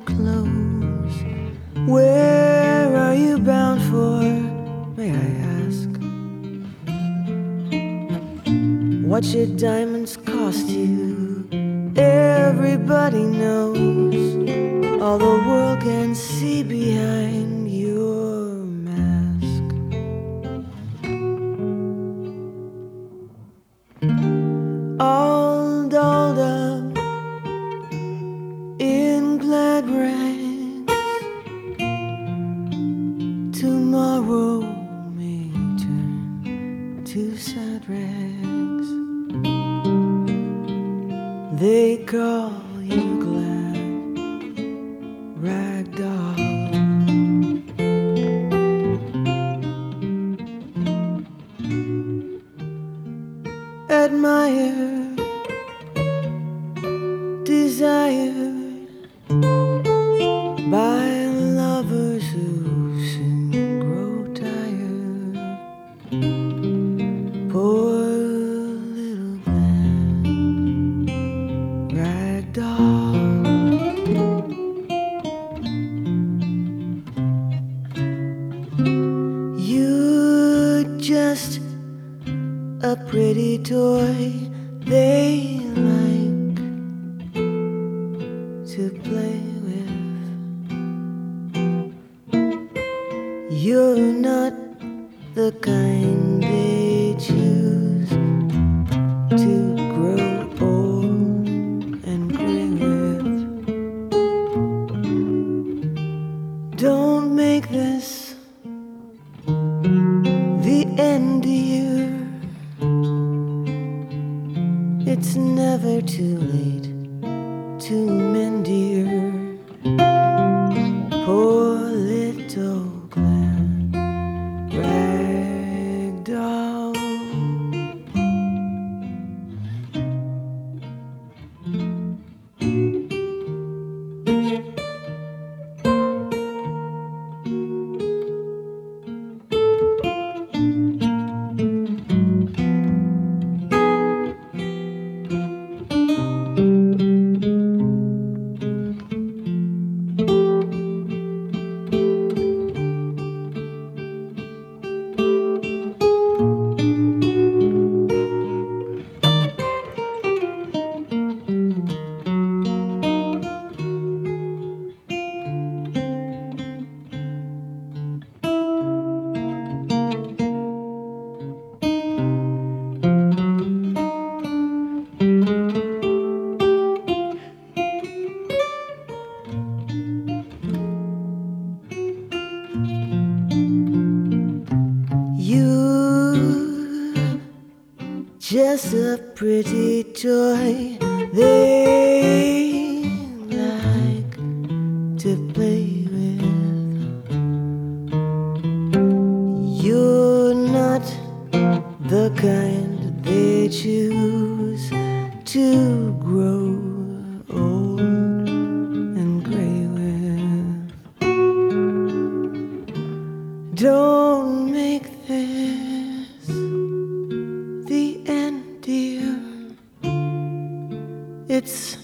close. Where are you bound for, may I ask? What should diamonds cost you? Everybody knows. All the world can see behind your mask. All dolled up in glad rags, tomorrow may turn to sad rags. They call you glad rag doll. Admired, desired by lovers who soon grow tired. Poor little glad rag doll. You're just a pretty toy they like to play with. You're not the kind they choose to grow old and gray with. Don't make this the end, dear. It's never too late to mend, dear. Poor little glad rag doll. You just a pretty toy they like to play with. You're not the kind they choose to grow old and gray with. Don't make this the end, dear. It's